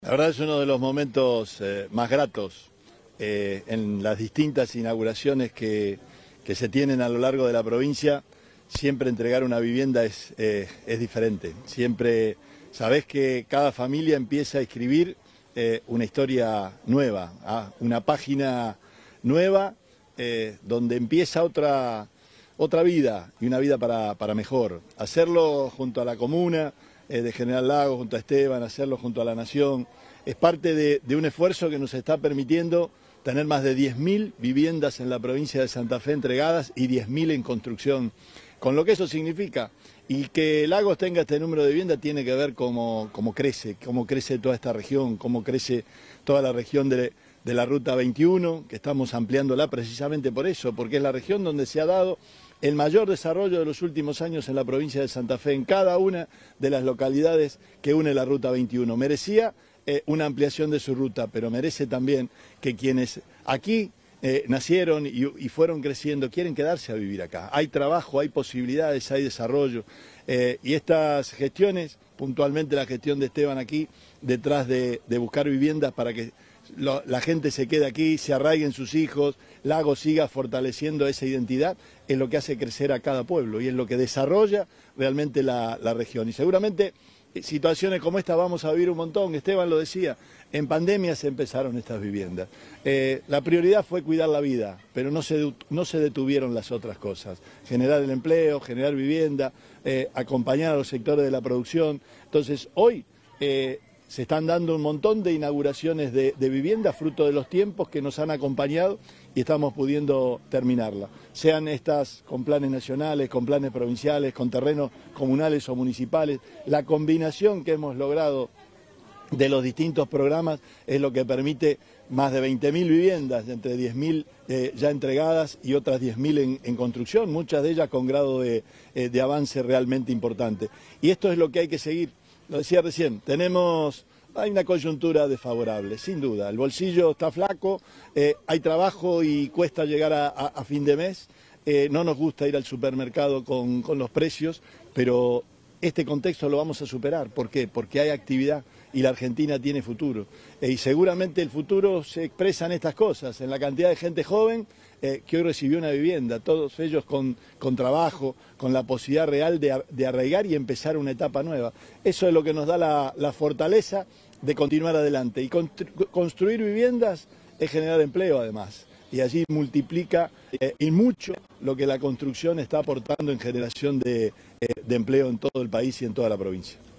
La verdad es uno de los momentos más gratos en las distintas inauguraciones que se tienen a lo largo de la provincia. Siempre entregar una vivienda es diferente. Siempre sabés que cada familia empieza a escribir una historia nueva, una página nueva donde empieza otra vida y una vida para mejor. Hacerlo junto a la comuna de General Lagos, junto a Esteban, hacerlo junto a la Nación, es parte de un esfuerzo que nos está permitiendo tener más de 10.000 viviendas en la provincia de Santa Fe entregadas y 10.000 en construcción, con lo que eso significa. Y que Lagos tenga este número de viviendas tiene que ver cómo crece toda esta región, cómo crece toda la región de la Ruta 21, que estamos ampliándola precisamente por eso, porque es la región donde se ha dado el mayor desarrollo de los últimos años en la provincia de Santa Fe, en cada una de las localidades que une la Ruta 21. Merecía una ampliación de su ruta, pero merece también que quienes aquí nacieron y fueron creciendo quieren quedarse a vivir acá. Hay trabajo, hay posibilidades, hay desarrollo. Y estas gestiones, puntualmente la gestión de Esteban aquí, detrás de buscar viviendas para que la gente se quede aquí, se arraiguen sus hijos, Lagos siga fortaleciendo esa identidad, es lo que hace crecer a cada pueblo y es lo que desarrolla realmente la región. Y seguramente situaciones como esta vamos a vivir un montón. Esteban lo decía, en pandemia se empezaron estas viviendas. La prioridad fue cuidar la vida, pero no se detuvieron las otras cosas. Generar el empleo, generar vivienda, acompañar a los sectores de la producción. Entonces, hoy se están dando un montón de inauguraciones de viviendas, fruto de los tiempos que nos han acompañado y estamos pudiendo terminarla. Sean estas con planes nacionales, con planes provinciales, con terrenos comunales o municipales. La combinación que hemos logrado de los distintos programas es lo que permite más de 20.000 viviendas, entre 10.000 ya entregadas y otras 10.000 en construcción, muchas de ellas con grado de avance realmente importante. Y esto es lo que hay que seguir. Lo decía recién, hay una coyuntura desfavorable, sin duda. El bolsillo está flaco, hay trabajo y cuesta llegar a fin de mes. No nos gusta ir al supermercado con los precios, pero este contexto lo vamos a superar. ¿Por qué? Porque hay actividad y la Argentina tiene futuro. Y seguramente el futuro se expresa en estas cosas, en la cantidad de gente joven que hoy recibió una vivienda, todos ellos con trabajo, con la posibilidad real de arraigar y empezar una etapa nueva. Eso es lo que nos da la fortaleza de continuar adelante. Y construir viviendas es generar empleo además. Y allí multiplica y mucho lo que la construcción está aportando en generación de empleo en todo el país y en toda la provincia.